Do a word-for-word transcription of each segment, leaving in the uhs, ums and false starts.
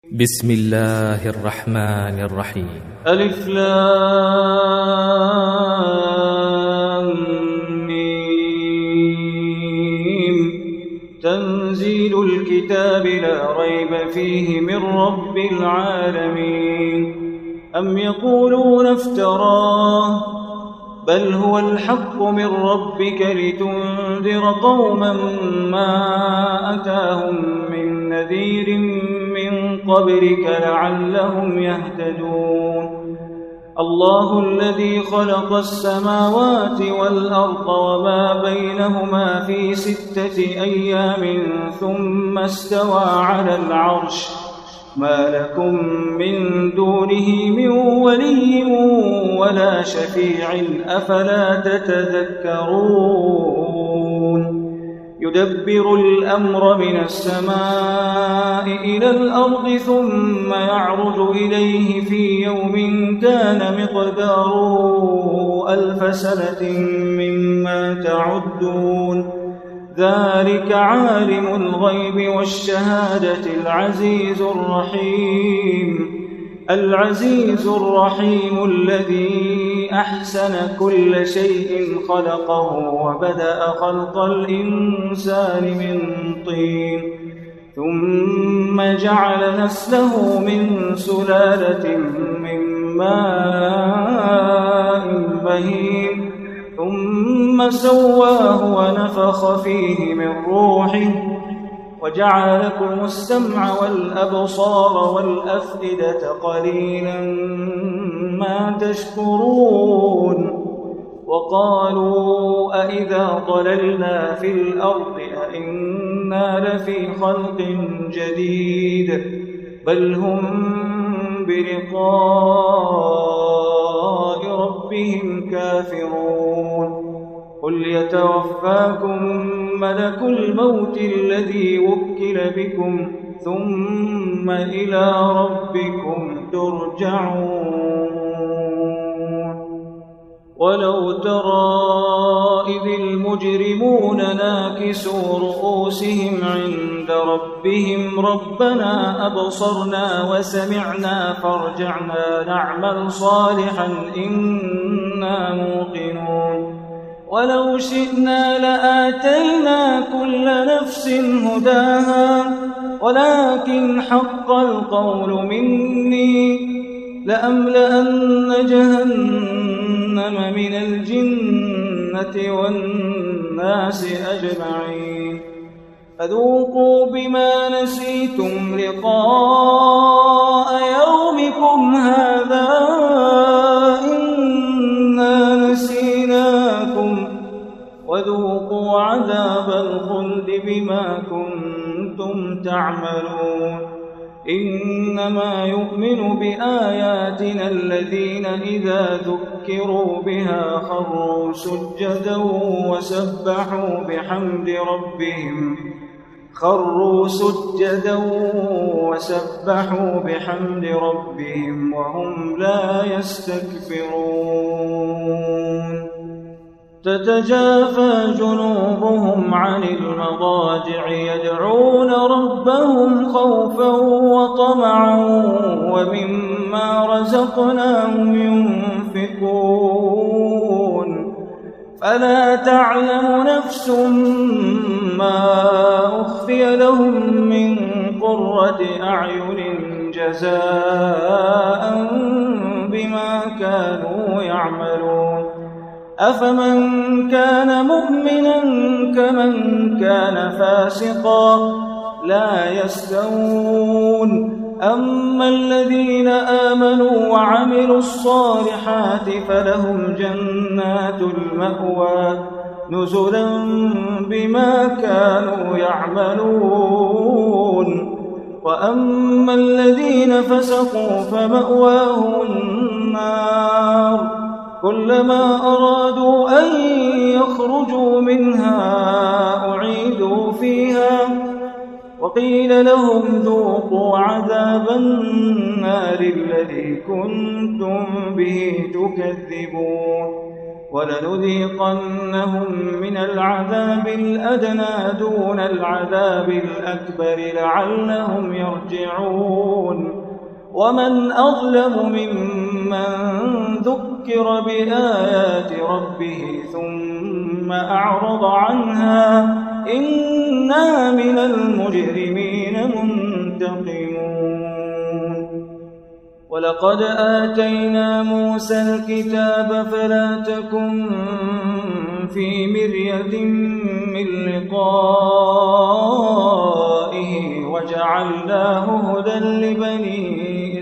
بسم الله الرحمن الرحيم. ألف لام ميم. تنزيل الكتاب لا ريب فيه من رب العالمين. أم يقولون افتراه بل هو الحق من ربك لتنذر قوما ما أتاهم من نذير من قبلك لعلهم يهتدون. الله الذي خلق السماوات والأرض وما بينهما في ستة أيام ثم استوى على العرش ما لكم من دونه من ولي ولا شفيع أفلا تتذكرون. يدبر الأمر من السماء إلى الأرض ثم يعرج إليه في يوم كان مقداره ألف سنة مما تعدون. ذلك عالم الغيب والشهادة العزيز الرحيم. العزيز الرحيم الذي أحسن كل شيء خلقه وبدأ خلق الإنسان من طين ثم جعل نسله من سلالة من ماء مهين ثم سواه ونفخ فيه من روحه وجعل لكم السمع والأبصار والأفئدة قليلا ما تشكرون. وقالوا أئذا ضللنا في الأرض أئنا لفي خلق جديد بل هم بلقاء ربهم كافرون. قل يتوفاكم ملك الموت الذي وكل بكم ثم إلى ربكم ترجعون. ولو ترى إذ المجرمون ناكسوا رؤوسهم عند ربهم ربنا أبصرنا وسمعنا فارجعنا نعمل صالحا إنا موقنون. ولو شئنا لآتينا كل نفس هداها ولكن حق القول مني لأملأن جهنم من الجنة والناس أجمعين. فذوقوا بما نسيتم لقاء يومكم هذا إنا نسيناكم وذوقوا عذاب الخلد بما كنتم تعملون. إنما يؤمن بآياتنا الذين إذا ذكروا بها خروا سجدا وسبحوا بحمد ربهم خروا سجدا وسبحوا بحمد ربهم وهم لا يستكبرون. تتجافى جنوبهم عن المضاجع يدعون ربهم خوفا وطمعا ومما رزقناهم ينفقون. فلا تعلم نفس ما أخفي لهم من قرة أعين جزاء بما كانوا يعملون. أفمن كان مؤمنا كمن كان فاسقا لا يستوون. أما الذين آمنوا وعملوا الصالحات فلهم جنات المأوى نزلا بما كانوا يعملون. وأما الذين فسقوا فمأواهم النار كلما أرادوا أن يخرجوا منها أعيدوا فيها وقيل لهم ذوقوا عذاب النار الذي كنتم به تكذبون. ولنذيقنهم من العذاب الأدنى دون العذاب الأكبر لعلهم يرجعون ومن أظلم ممن ذكر بآيات ربه ثم أعرض عنها إنا من المجرمين منتقمون ولقد آتينا موسى الكتاب فلا تكن في مرية من لقائه وجعلناه هدى لبني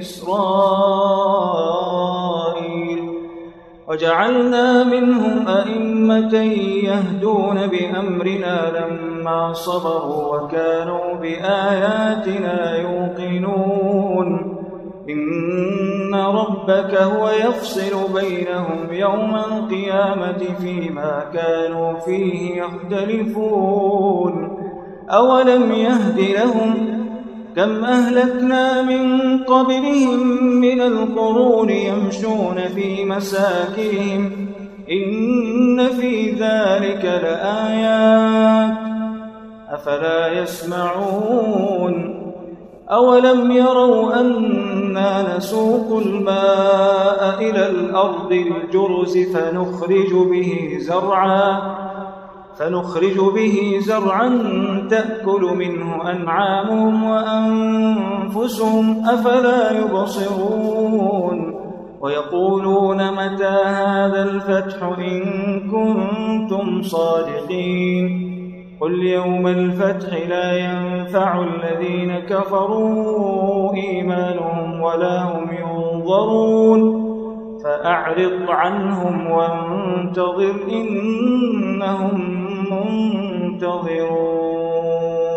إسرائيل وجعلنا منهم أئمة يهدون بأمرنا لما صبروا وكانوا بآياتنا يوقنون إن ربك هو يفصل بينهم يوم القيامة فيما كانوا فيه يختلفون أولم يهد لهم كم أهلكنا من قبلهم من القرون يمشون في مساكنهم إن في ذلك لآيات أفلا يسمعون أولم يروا أنا نسوق الماء إلى الأرض الجرز فنخرج به زرعا فنخرج به زرعا تأكل منه أنعامهم وأنفسهم أفلا يبصرون ويقولون متى هذا الفتح إن كنتم صادقين قل يوم الفتح لا ينفع الذين كفروا إيمانهم ولا هم ينظرون فأعرض عنهم وانتظر إنهم منتظرون